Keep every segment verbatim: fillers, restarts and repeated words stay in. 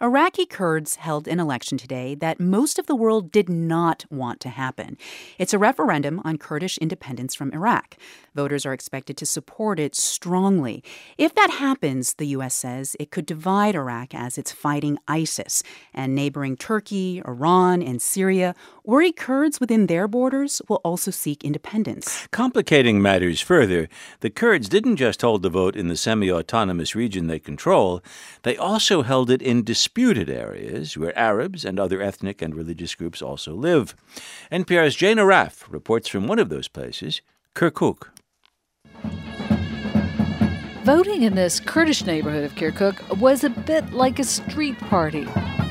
Iraqi Kurds held an election today that most of the world did not want to happen. It's a referendum on Kurdish independence from Iraq. Voters are expected to support it strongly. If that happens, the U S says, it could divide Iraq as it's fighting ISIS. And neighboring Turkey, Iran, and Syria worry Kurds within their borders will also seek independence. Complicating matters further, the Kurds didn't just hold the vote in the semi-autonomous region they control, they also held it in disputed areas where Arabs and other ethnic and religious groups also live. N P R's Jane Arraf reports from one of those places, Kirkuk. Voting in this Kurdish neighborhood of Kirkuk was a bit like a street party.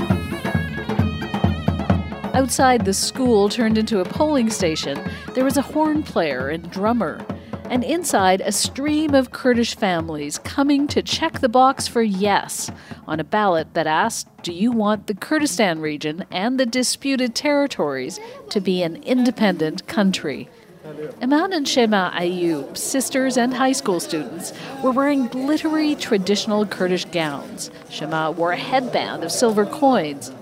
Outside the school turned into a polling station, there was a horn player and drummer. And inside, a stream of Kurdish families coming to check the box for yes on a ballot that asked, do you want the Kurdistan region and the disputed territories to be an independent country? Iman and Shema Ayub, sisters and high school students, were wearing glittery traditional Kurdish gowns. Shema wore a headband of silver coins.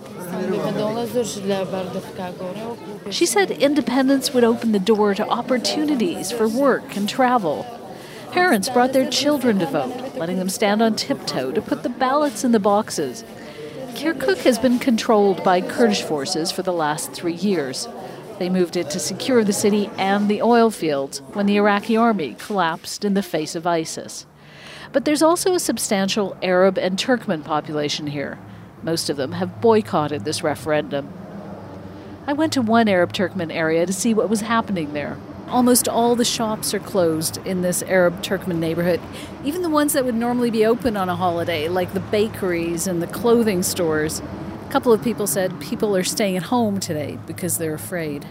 She said independence would open the door to opportunities for work and travel. Parents brought their children to vote, letting them stand on tiptoe to put the ballots in the boxes. Kirkuk has been controlled by Kurdish forces for the last three years. They moved it to secure the city and the oil fields when the Iraqi army collapsed in the face of ISIS. But there's also a substantial Arab and Turkmen population here. Most of them have boycotted this referendum. I went to one Arab Turkmen area to see what was happening there. Almost all the shops are closed in this Arab Turkmen neighborhood, even the ones that would normally be open on a holiday, like the bakeries and the clothing stores. A couple of people said people are staying at home today because they're afraid.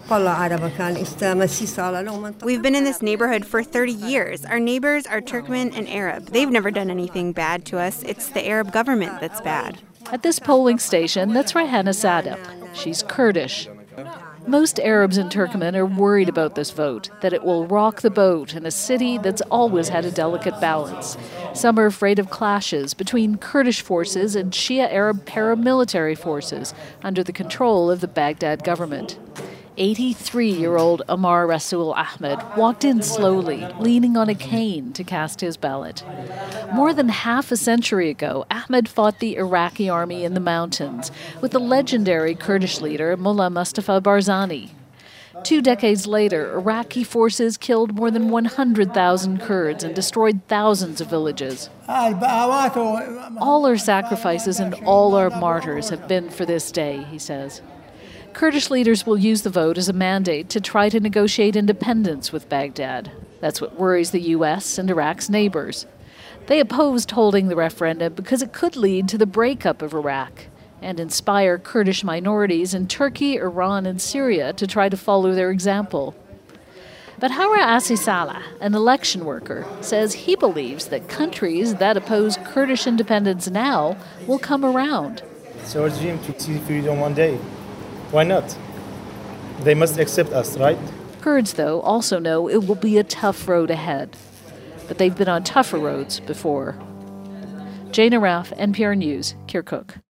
We've been in this neighborhood for thirty years. Our neighbors are Turkmen and Arab. They've never done anything bad to us. It's the Arab government that's bad. At this polling station, that's Rayhana Sadep. She's Kurdish. Most Arabs in Turkmen are worried about this vote, that it will rock the boat in a city that's always had a delicate balance. Some are afraid of clashes between Kurdish forces and Shia Arab paramilitary forces under the control of the Baghdad government. eighty-three-year-old Omar Rasul Ahmed walked in slowly, leaning on a cane to cast his ballot. More than half a century ago, Ahmed fought the Iraqi army in the mountains with the legendary Kurdish leader Mullah Mustafa Barzani. Two decades later, Iraqi forces killed more than one hundred thousand Kurds and destroyed thousands of villages. All our sacrifices and all our martyrs have been for this day, he says. Kurdish leaders will use the vote as a mandate to try to negotiate independence with Baghdad. That's what worries the U S and Iraq's neighbors. They opposed holding the referendum because it could lead to the breakup of Iraq and inspire Kurdish minorities in Turkey, Iran, and Syria to try to follow their example. But Hara Asi Salah, an election worker, says he believes that countries that oppose Kurdish independence now will come around. It's our dream to see freedom one day. Why not? They must accept us, right? Kurds, though, also know it will be a tough road ahead. But they've been on tougher roads before. Jane Arraf, N P R News, Kirkuk.